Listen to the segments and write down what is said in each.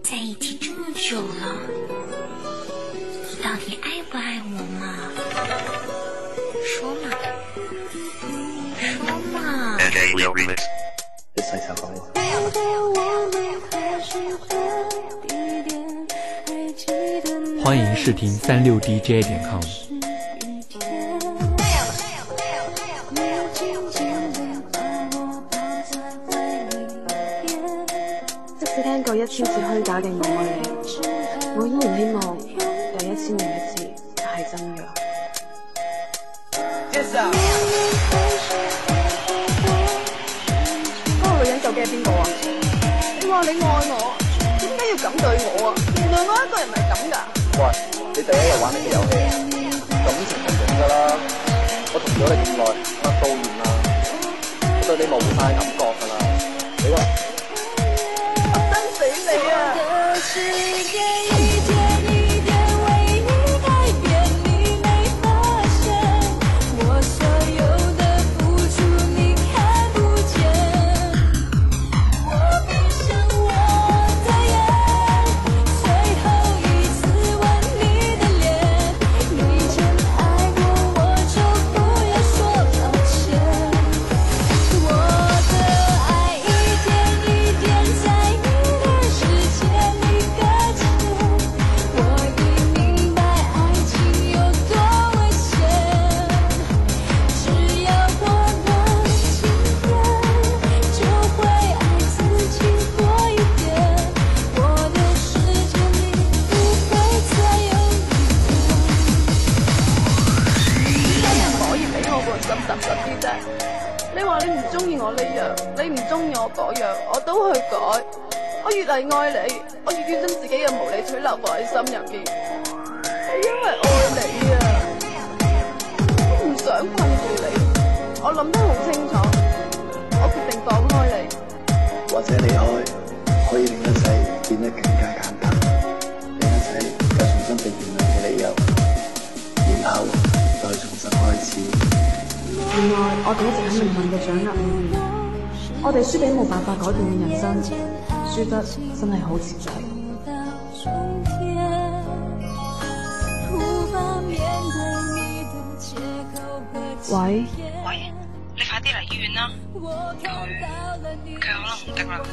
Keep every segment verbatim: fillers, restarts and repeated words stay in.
在一起这么久了，你到底爱不爱我嘛？说嘛，说嘛。 你洗手講歡迎試聽三六 D J 點 com。 即使聽過一千次虛假嘅我愛你，我依然希望第一千零一次係真嘅。 Yes sir。嗰個女人究竟係邊個啊？你話你愛我，點解要咁對我啊？原來我一個人唔係咁噶。 喂，你第一日玩呢個遊戲啊？感情係咁噶啦，我同咗你咁耐，乜都厭啦，我對你冇晒感覺噶啦，你話？ 死你啊！你話你唔中意我呢樣，你唔中意我嗰樣，我都去改。我越嚟愛你，我越要將自己嘅無理取鬧放喺心入邊。係因為愛你啊，我唔想困住你。我諗得好清楚，我決定放開你。 或者離開可以令一切變得更加簡單，令一切有重新被原諒嘅理由，然後再重新開始。 原來我哋一直喺命運嘅掌握裏面，我哋輸俾冇辦法改變嘅人生，輸得真係好徹底。喂喂，你快啲嚟醫院啦！佢佢可能唔得啦。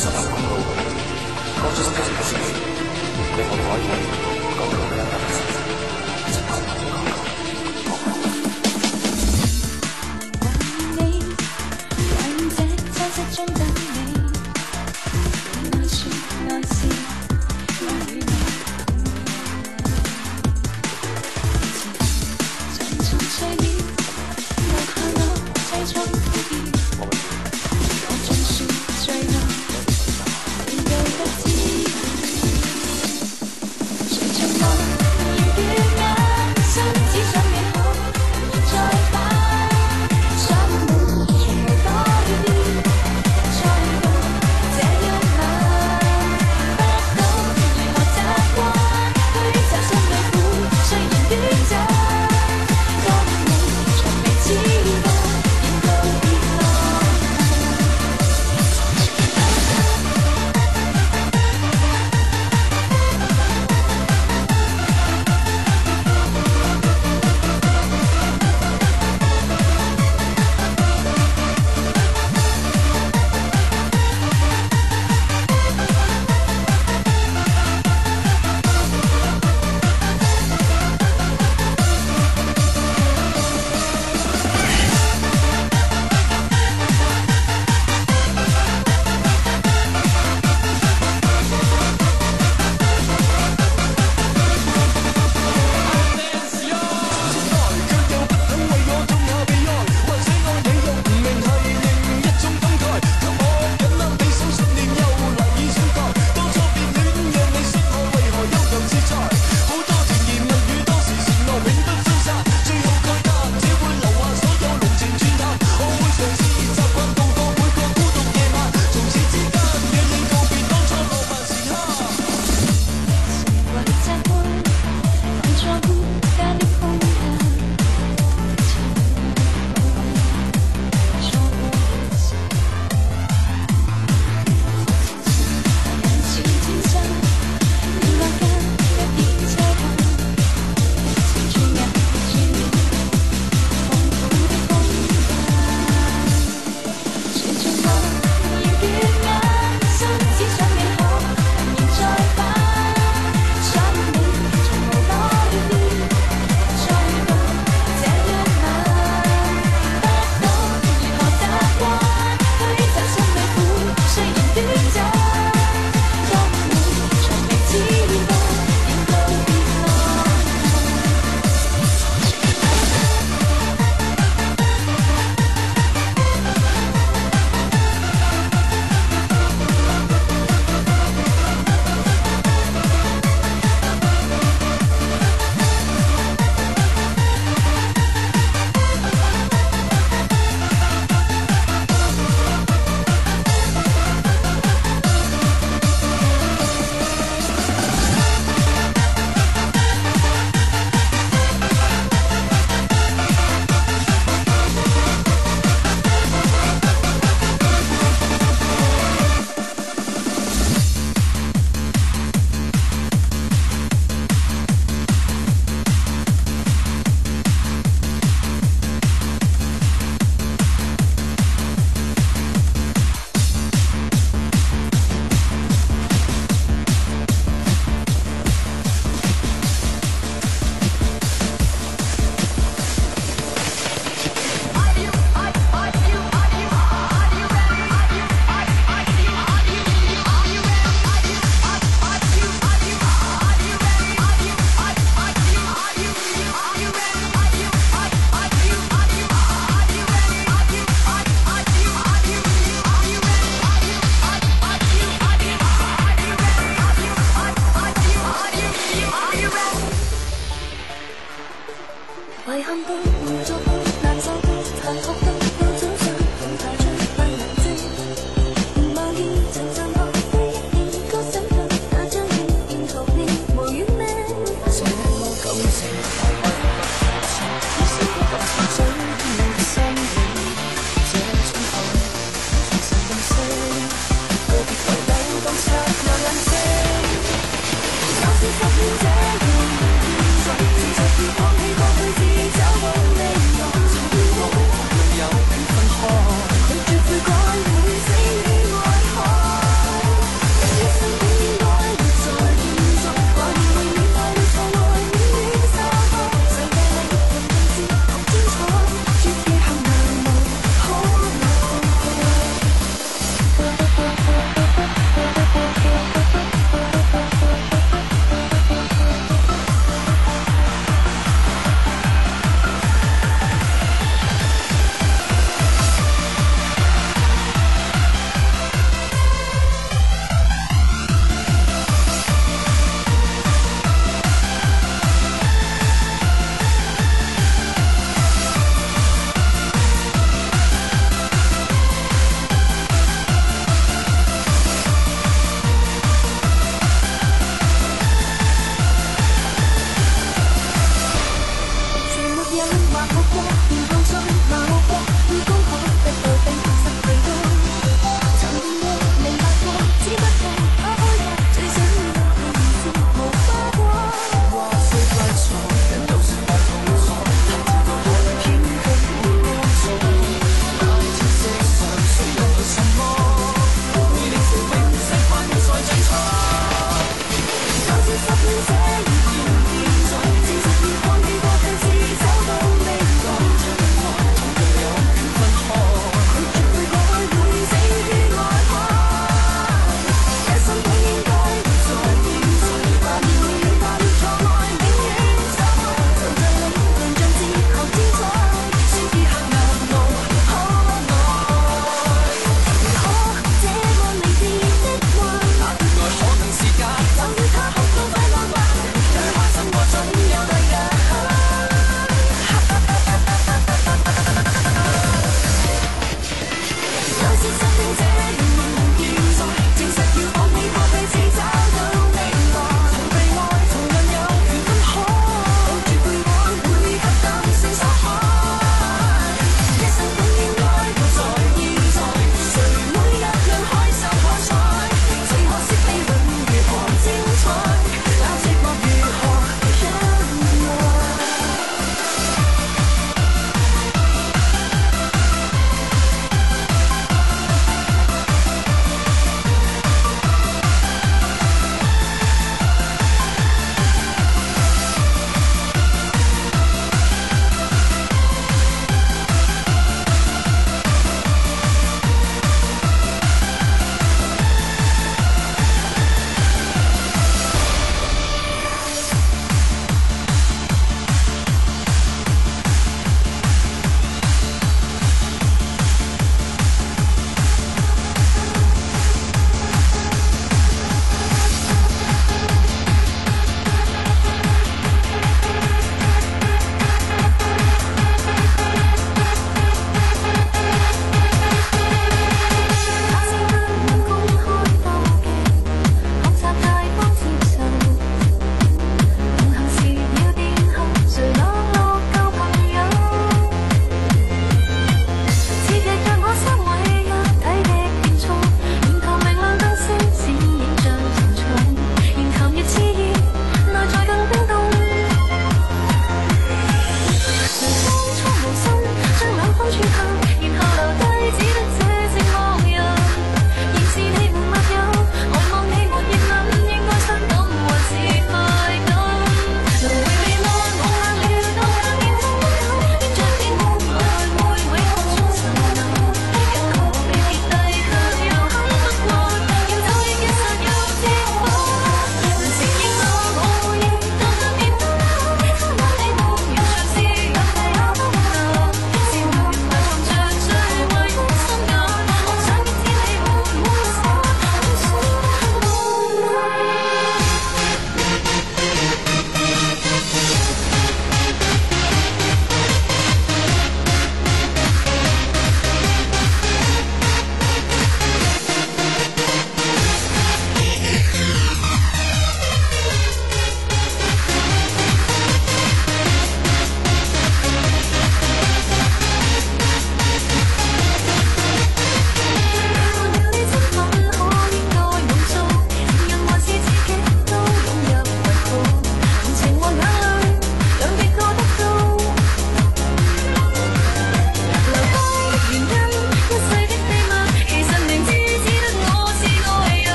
十分廣告，講出心情嘅事，令我可以講到你一百分。真係好講究，我講。 你讓這真實中等你，你愛說愛是愛與你，沉沉睡意，留下我凄愴苦意，我盡算最愛，你都不知。誰像我遙遙眼，心只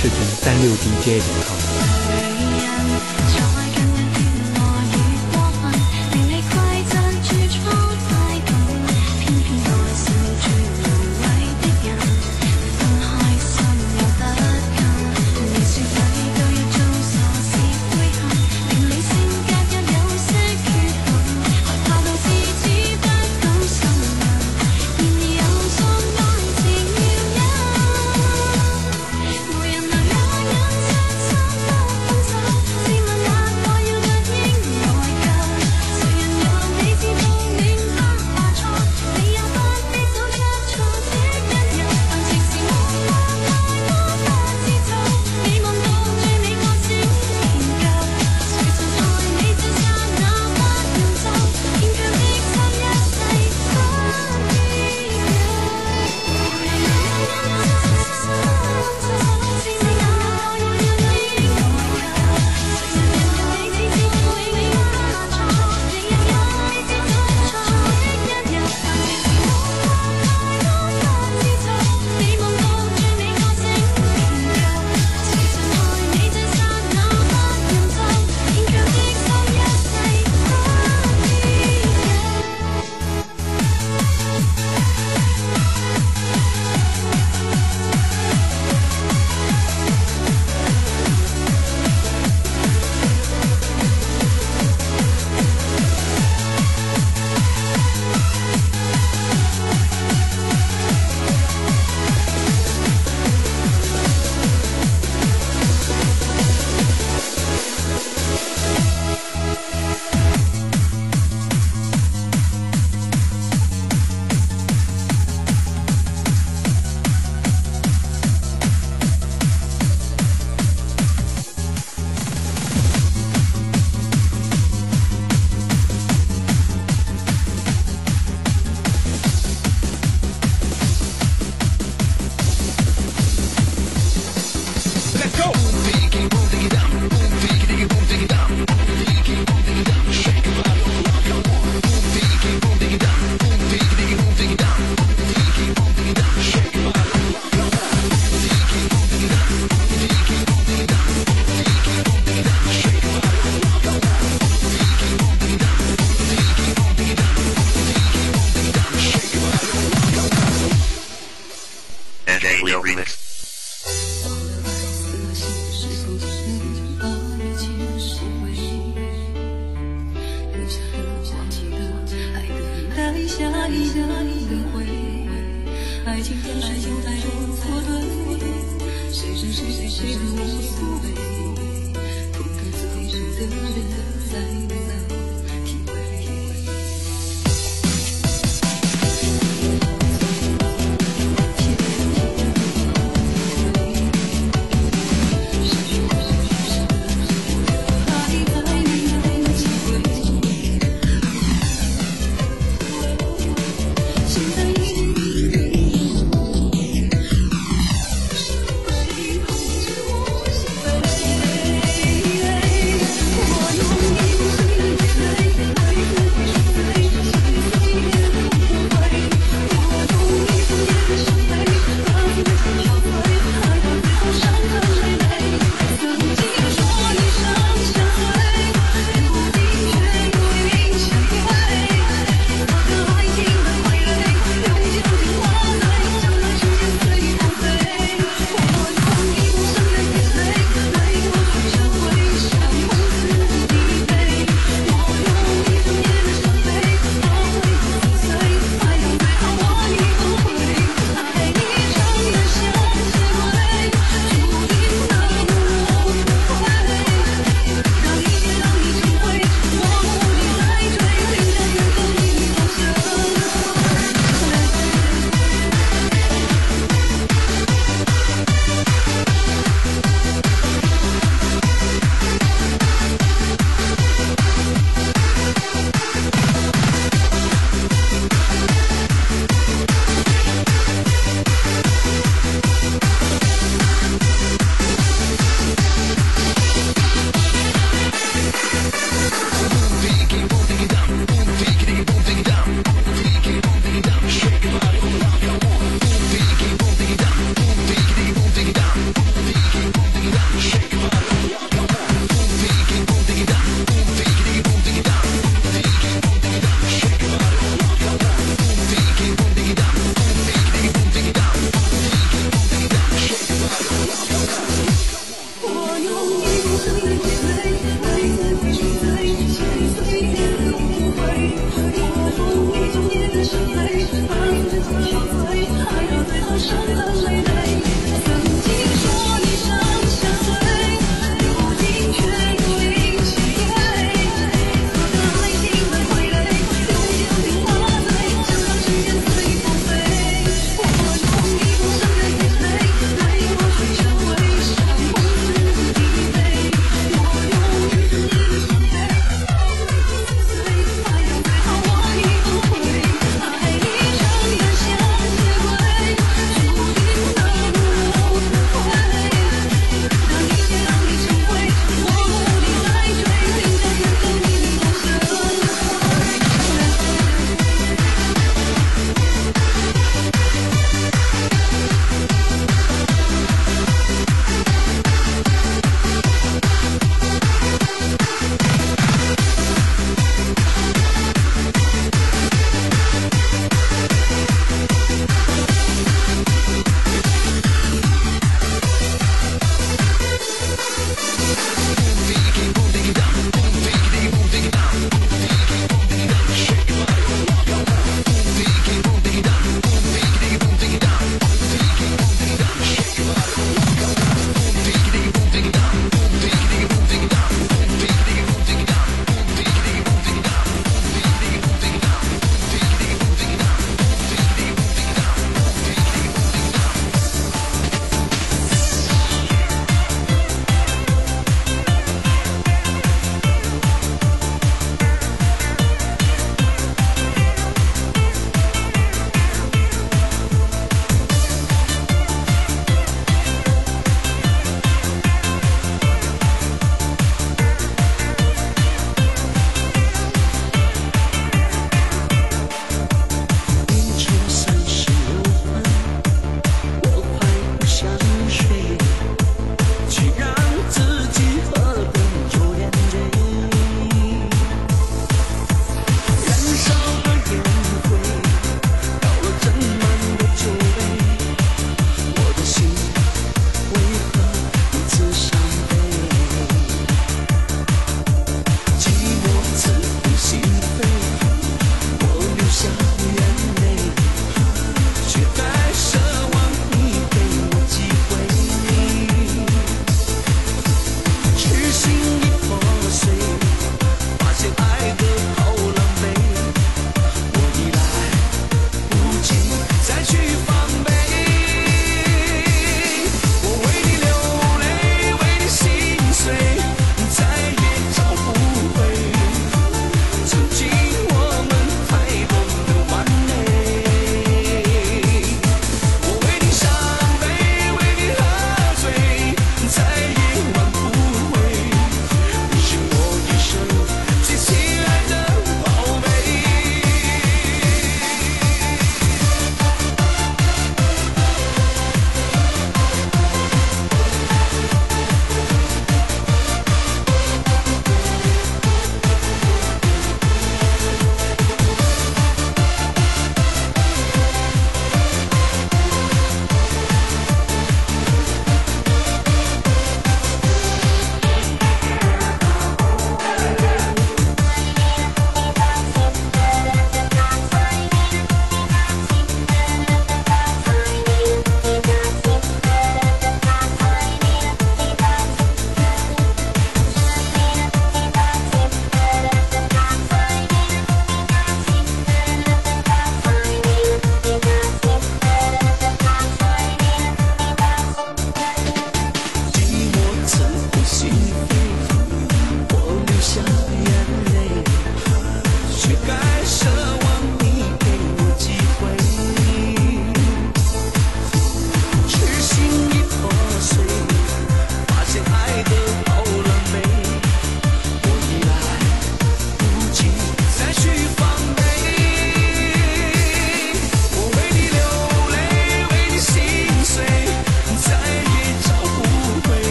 视频三六 D J 点 com。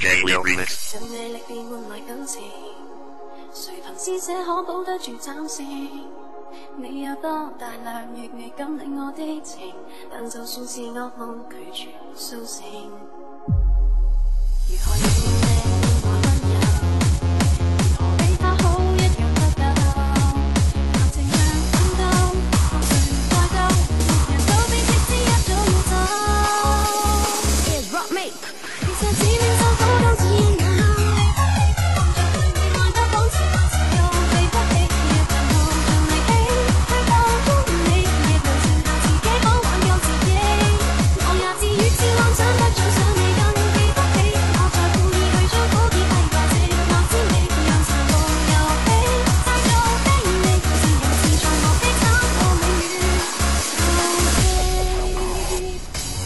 尽魅力便換來感情，誰憑施捨可保得住暫時？你有多大量，亦未敢領我的情，但就算是噩夢，拒絕甦醒。如何讓你我溫柔？如何比他好一樣不夠？談情像奮鬥，看誰再鬥，人都比即知一早要走。Yeah, rock me。其實只領受苦都只因我能離不棄，望着對你愛得仿似萬事又避不起，若能無盡力氣去放縱你，亦能成就自己可挽救自己。我也自語自幻想得最想你更記不起，我在故意去將苦澀係為寂寞之美，讓殘酷遊戲製造非你，自由自在無非慘過永遠受氣。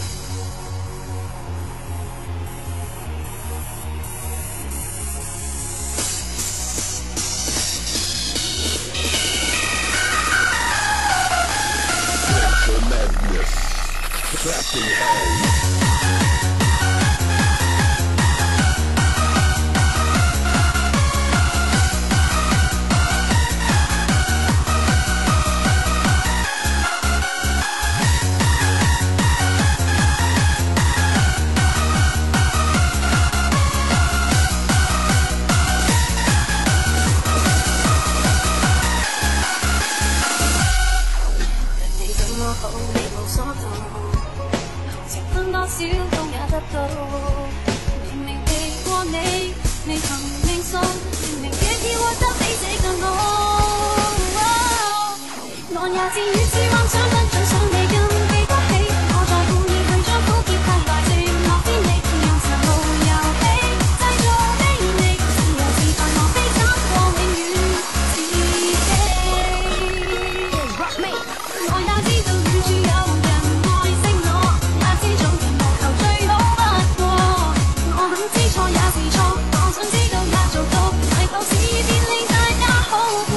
你對我好，你無所圖，情分多少都也得到。明明避過你，未曾命數，明明願意獲得比這更好。我也自語自幻想得最想你更記得起，我在故意去將苦澀帶來寂寞之美，讓殘酷遊戲製造非你，自由自在無非慘過永遠自己。Rock me。我也知道遠處有人愛惜我，也知做人無求最好不過。我肯知錯也是錯，我想知道也做到，為舊事便令大家好過。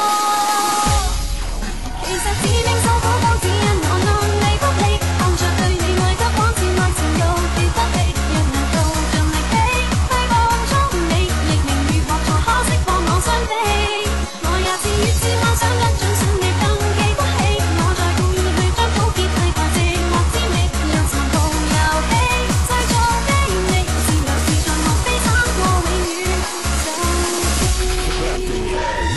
其實只領受苦都只因我能離不棄，看着對你愛得仿似愛情又避不起，若能夠盡力氣去放縱你，亦明如何才可釋放我傷悲。我也自語自幻想得盡想你更記不起，我在故意去將苦澀替代寂寞之美，讓殘酷遊戲製造非你，自由自在無非慘過永遠受氣。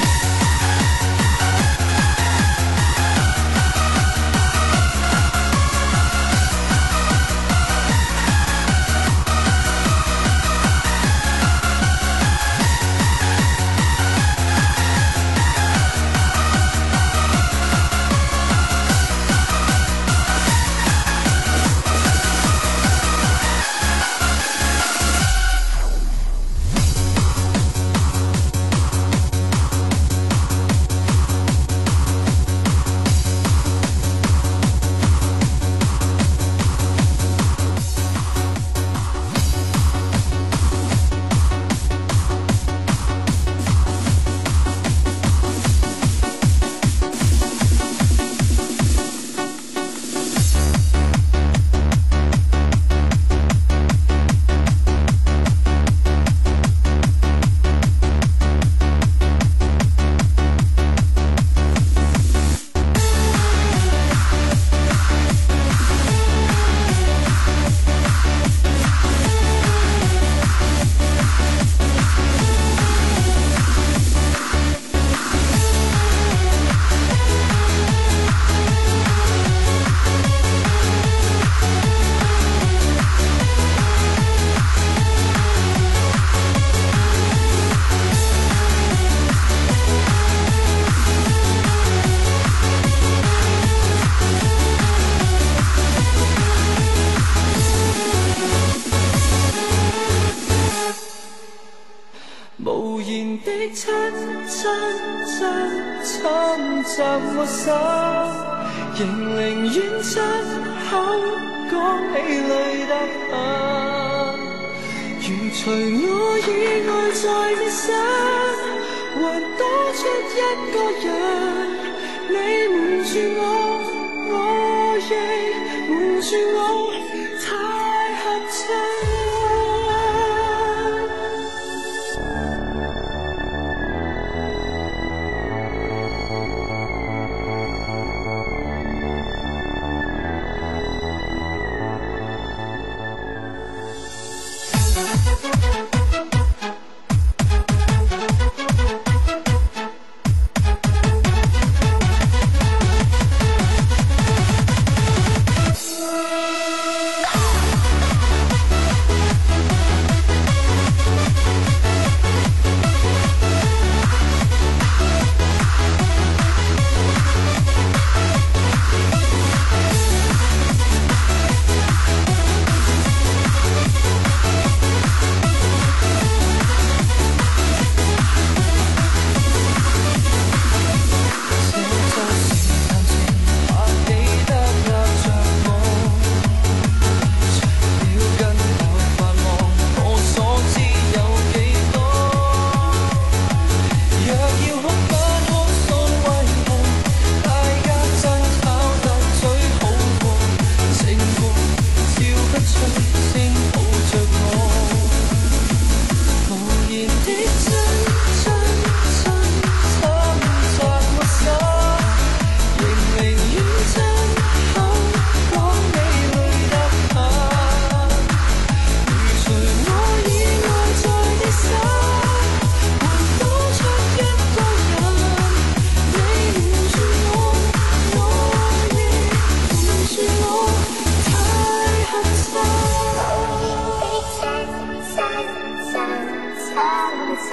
無言的親親親侵襲我心，仍寧願親口講起淚答下，如除我以外在這生，還多出一個人，你瞞住我，我亦瞞住我，太合襯。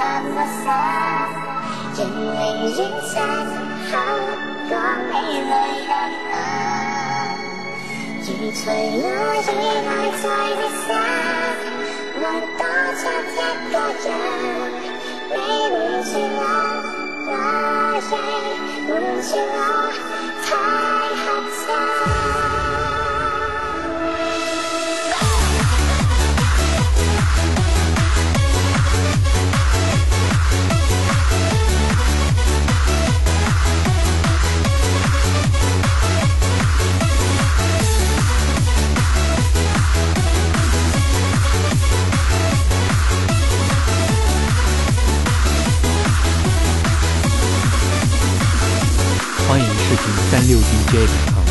集活實，仍寧願親口講你淚痕啊！如除我以外在的生，還多出一個人，你瞞住我，我亦瞞住我，太合襯。 欢迎视频三六 D J 领航。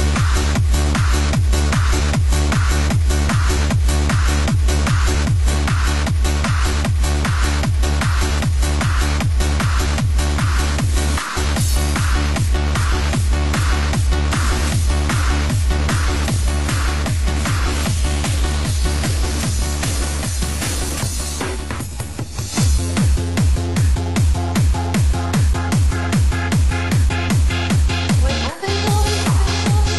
為我飛高，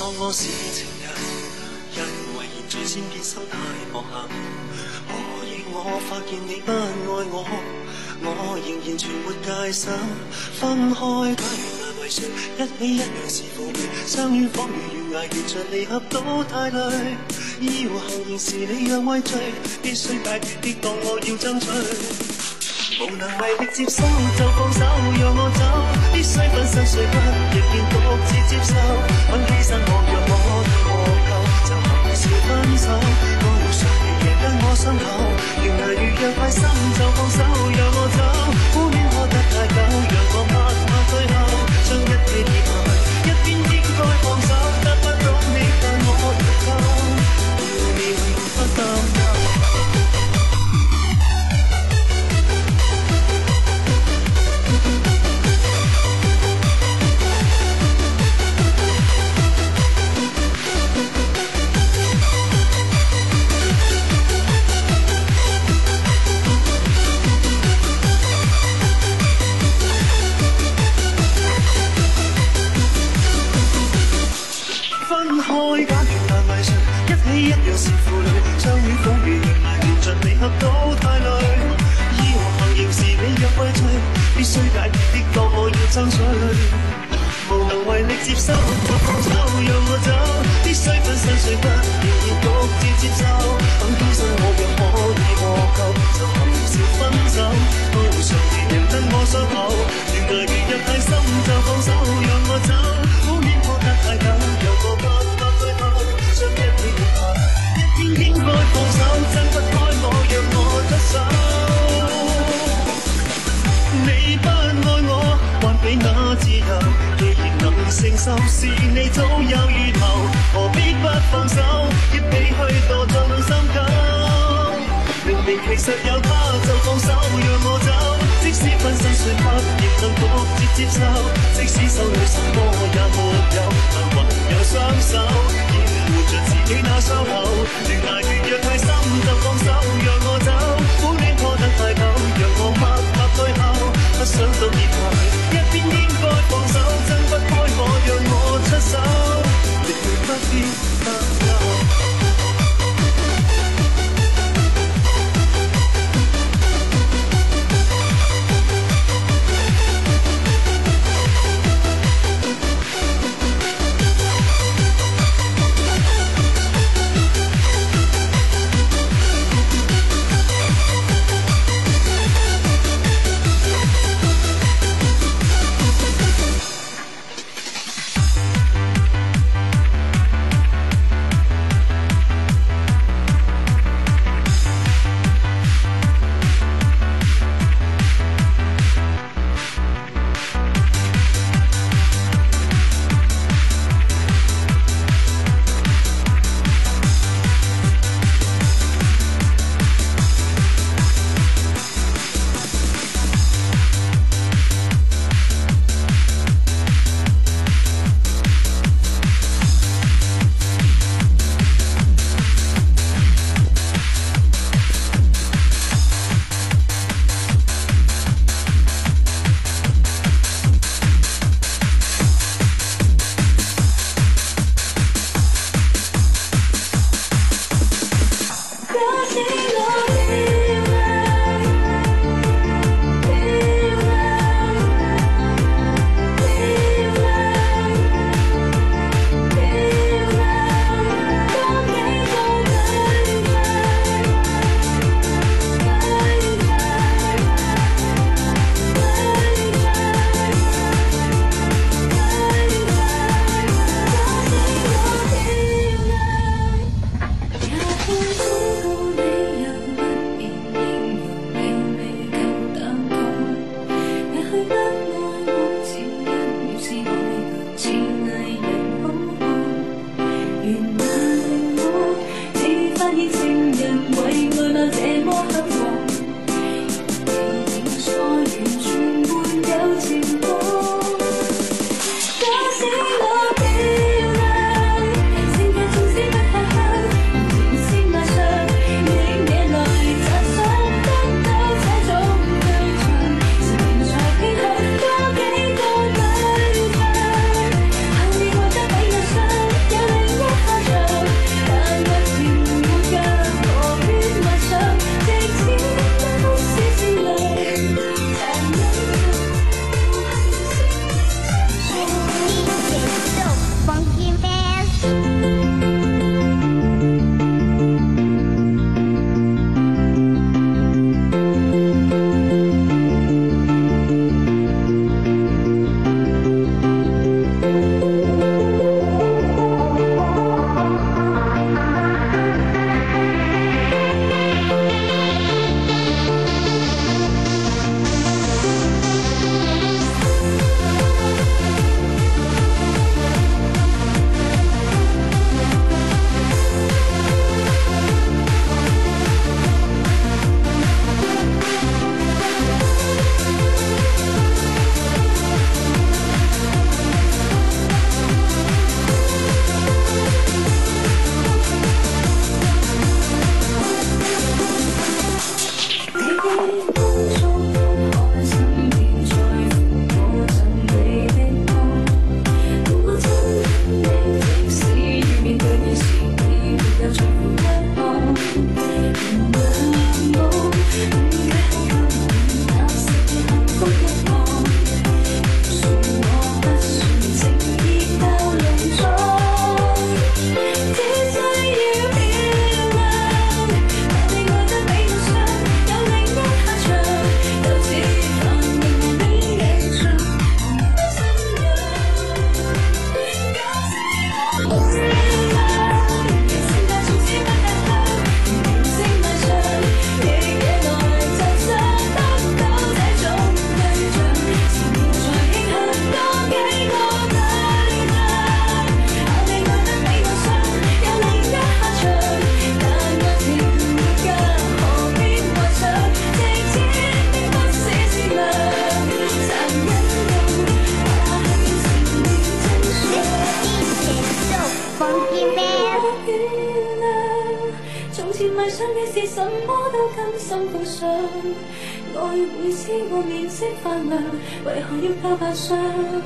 當我是情人，因為現在先變心太無憾。何以我發現你不愛我，我仍然存沒戒心。分開假如難為誰，一起一樣是負累，相遇仿如懸崖，沿着離合都太累。要行仍是你讓畏罪，必須解決的當我要爭取。無能為力接收就放手讓我走，必須分身碎骨亦願獨自接受，肯犧牲我若可獲救，就含笑分手。我無常地贏得我傷口，懸崖如若太深就放手讓我走，苦戀拖得太久讓我默默退後，將一氣跌下一邊應該放手，得不到你但我仍夠，負面不擔憂。一樣是負累，相遇仿如懸崖，沿着離合都太累。以和行仍是你若畏罪，必須解決的當我要爭取。無能為力接收，就放手讓我走，必須分身碎骨，仍然獨自接受。肯犧牲我若可以獲救，就含笑分手。都常地贏得我傷口，懸崖如若太深，就放手讓我走，苦戀拖得太久，讓我默默退後，將一氣跌下。應該放手，掙不開我，讓我出手。你不愛我，還比那自由。既然能承受，是你早有預謀，何必不放手，一起去墮進深溝。明明其實有他，就放手讓我走。即使分身碎骨，亦能獨自接受。即使手裏什麼也沒有，但還有雙手。換着自己那傷口，懸崖如若太深，就放手讓我走。苦戀拖得太久，讓我默默退後，不想到結局，一邊應該放手，掙不開我，讓我出手，亦不必擔憂。 來想你是什麼都甘心奉上，愛會使我面色發亮，為何要怕怕傷？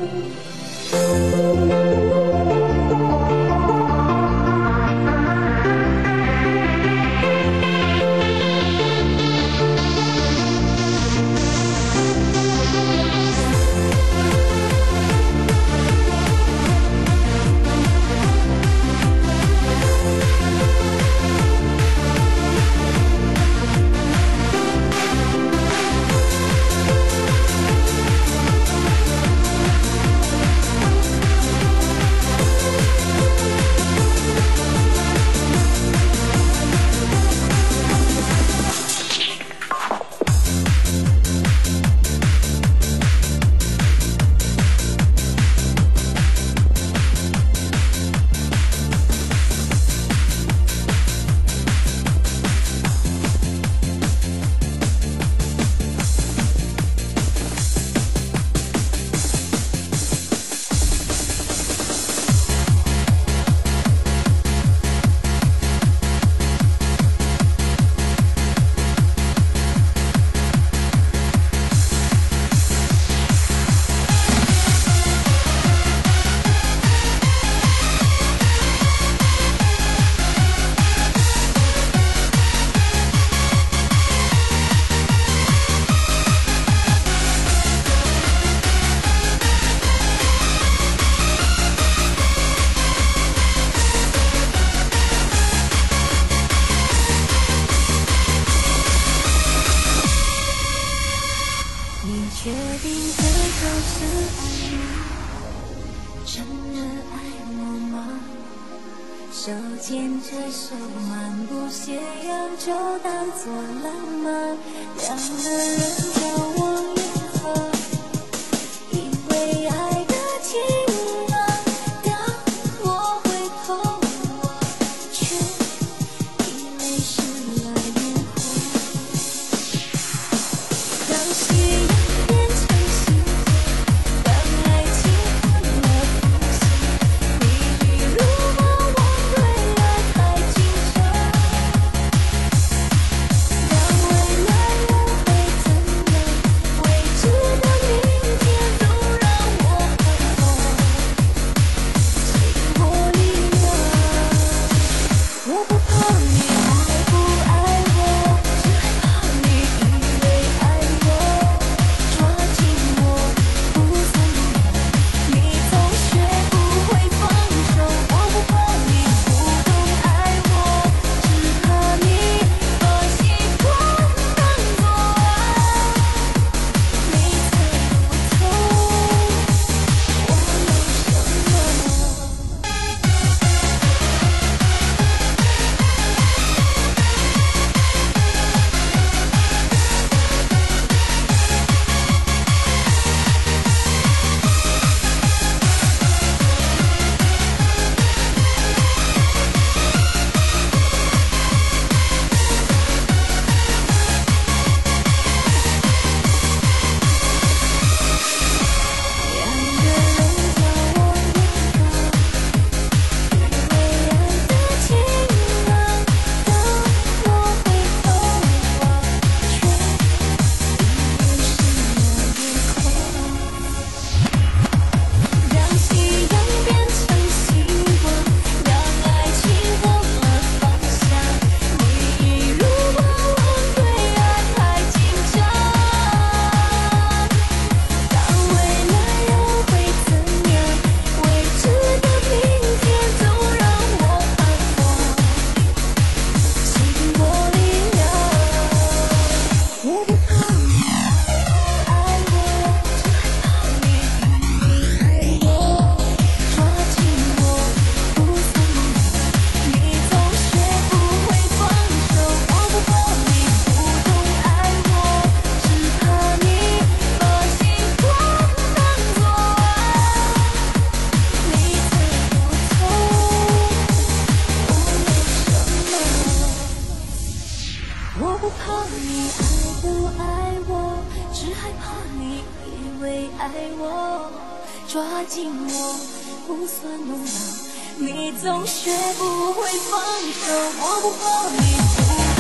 抓紧我，不算弄闹，你总学不会放手，我不怕你不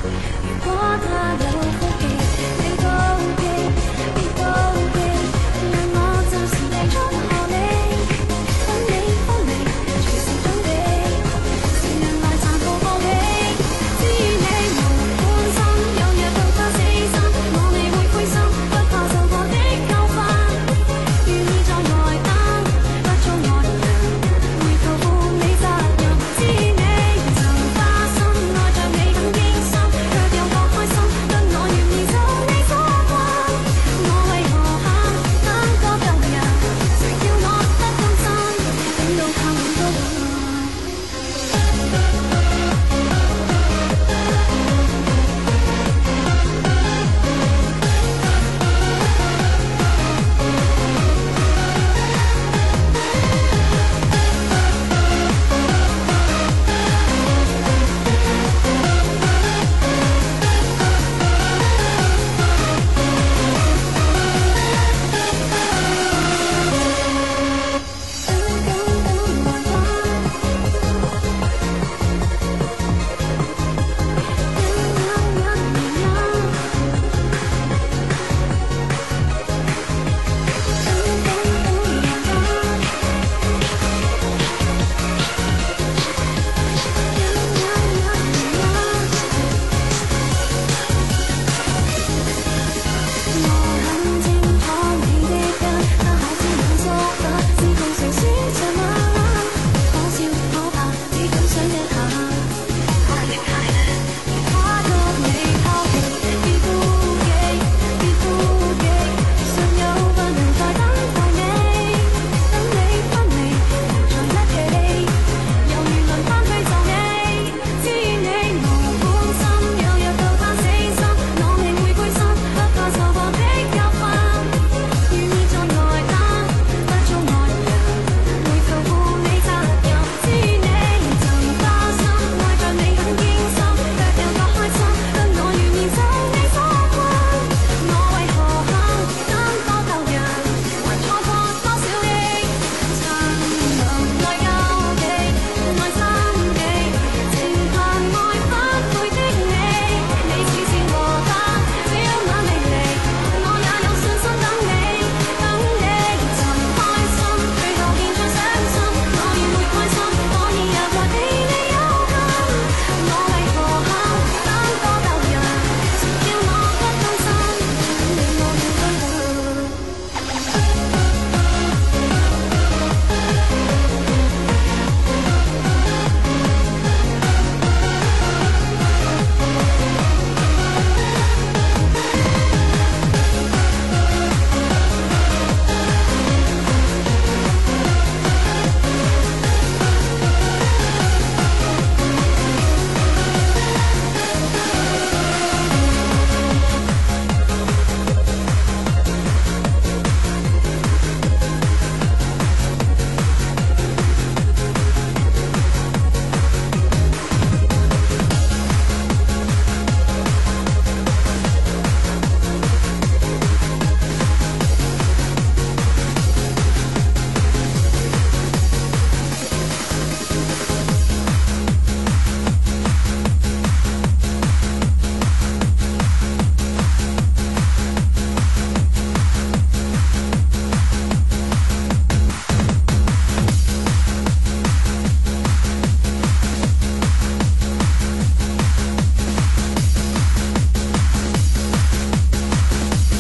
如果他有福氣，你都 OK， 你都 OK， 讓我暫時地祝賀你，分你分離，隨時準備，是人來殘酷放棄，知你無關心，有日到他死心，我未會灰心，不怕受過的教訓，願意在外等，不做外人，會負負你責任，知你曾花心，愛着你很堅心，卻有個開心，得我願意做你所困，我為何肯等多舊人，誰叫我不甘心，等到他滿都穩。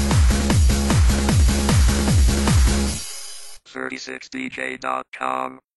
thirty-six D J dot com